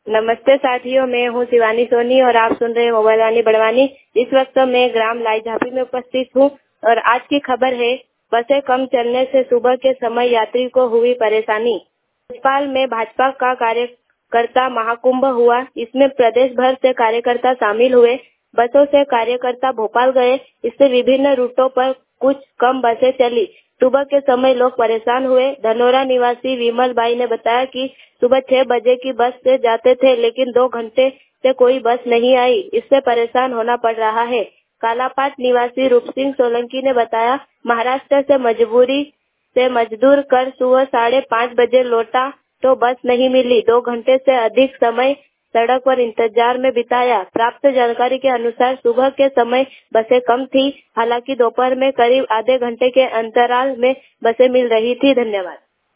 नमस्ते साथियों, मैं हूँ शिवानी सोनी और आप सुन रहे हैं मोबाइल वाणी बड़वानी। इस वक्त मैं ग्राम लाईझापी में उपस्थित हूँ और आज की खबर है, बसें कम चलने से सुबह के समय यात्री को हुई परेशानी। भोपाल में भाजपा का कार्यकर्ता महाकुंभ हुआ। इसमें प्रदेश भर से कार्यकर्ता शामिल हुए। बसों से कार्यकर्ता भोपाल गए। इससे विभिन्न रूटों पर कुछ कम बसें चली। सुबह के समय लोग परेशान हुए। धनोरा निवासी विमल बाई ने बताया कि सुबह 6 बजे की बस से जाते थे, लेकिन 2 घंटे से कोई बस नहीं आई। इससे परेशान होना पड़ रहा है। कालापाट निवासी रूप सिंह सोलंकी ने बताया, महाराष्ट्र से मजबूरी से मजदूर कर सुबह 5:30 बजे लौटा तो बस नहीं मिली। 2 घंटे से अधिक समय सड़क पर इंतजार में बिताया। प्राप्त जानकारी के अनुसार सुबह के समय बसें कम थी। हालांकि दोपहर में करीब आधे घंटे के अंतराल में बसें मिल रही थी। धन्यवाद।